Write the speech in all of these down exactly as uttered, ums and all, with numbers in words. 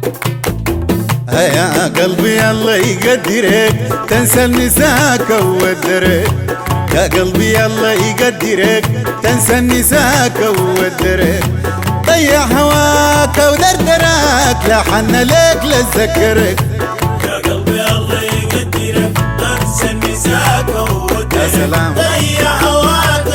يا قلبي الله يقدرك تنسى النساك وودرك. يا قلبي الله يقدرك تنسى النساك وودرك. ضيع هواك ودردرك لا حن لك لتذكرك. يا قلبي الله يقدرك تنسى النساك وودرك. يا سلام. ضيع هواك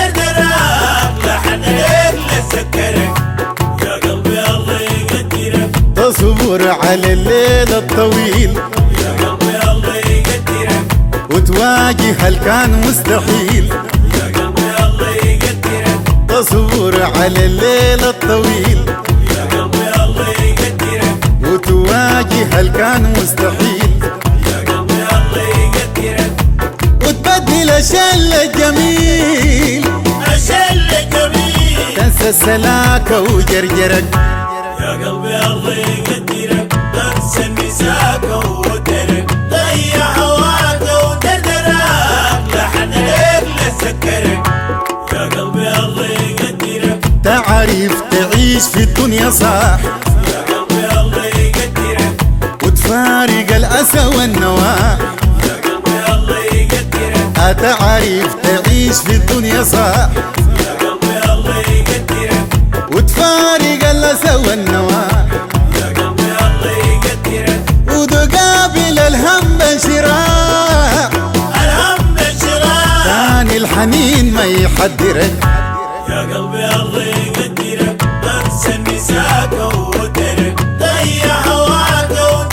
ودردرك لا حن لك لتذكرك. يا قلبي الله يقدرك تصبر على الليل الطويل. يا قلبي الله يقدرك وتواجه هل كان مستحيل. يا قلبي الله يقدرك تصبر على الليل الطويل. يا قلبي الله يقدرك وتواجه هل كان مستحيل. يا قلبي الله يقدرك وتبدل الشل الجميل. الشل الجميل تنسى السلاكة وجرجرك. يا قلبي الله يقدرك تنسى النساك وودرك. ضيع هواك ودردرك لا حن لك لتذكرك. يا قلبي الله يقدرك تعرف تعيش في الدنيا صح. يا قلبي الله يقدرك وتفارق الأسى والنواح. يا قلبي الله يقدرك أتعرف تعيش في الدنيا صح. يا قلبي الله يقدرك وتفارق الأسى والنواح. يا قلبي الله يقدرك وتقابل الهم بانشراح. الهم بشراك ثاني الحنين ما يحذرك. يا قلبي الله يقدرك تنسى النساك وودرك. ضيع هواك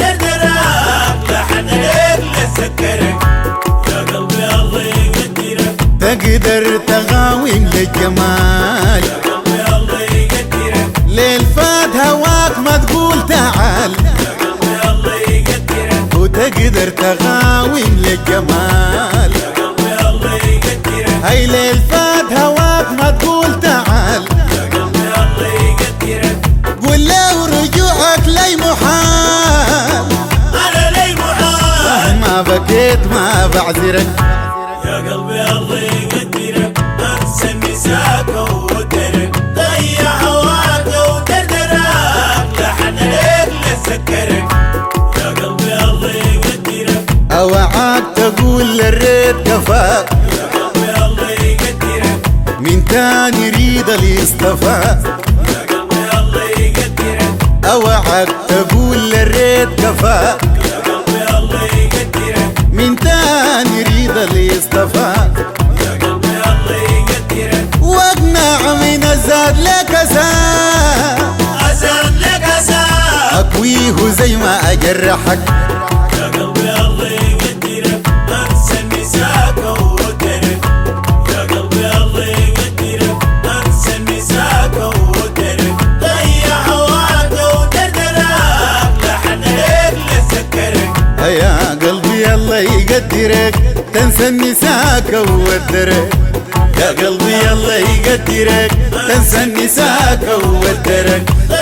ودردرك لا حن لك لتذكرك. يا قلبي الله يقدرك تقدر تغاوم للجمال. يا قلبي الله يقدرك ليل فات هواك ما تقول تعال. يا قلبي الله يقدرك وتقدر تغاوم للجمال. يا قلبي الله يقدرك هاي ليل فات هواك ما تقول تعال. يا قلبي الله يقدرك قول له رجوعك لي محال. أنا لي محال. ما بكيت ما بعذرك. يا قلبي الله يقدرك تنسى النساك وودرك. ضيع هواك ودردرك لا حن لك لتذكرك. يا قلبي الله يقدرك اوعاك تقول للريت كفاك. يا قلبي الله يقدرك من تاني يريد اللي اصطفاك. يا قلبي الله يقدرك اوعاك تقول للريت كفاك. يا قلبي الله يقدرك من تاني يريد اللي اصطفاك. يا قلبي الله يقدرك واقنع من الزاد لك زاد. أزاد لك أزاد. اكويه زي ما اجرحك. يا قلبي الله يقدرك تنسى النساك وودرك. يا قلبي الله يقدرك تنسى النساك وودرك. ضيع هواك ودردرك لا حن لك لتذكرك. يا قلبي الله يقدرك تنسى النساك وودرك. يا قلبي الله يقدرك تنسى النساك وودرك.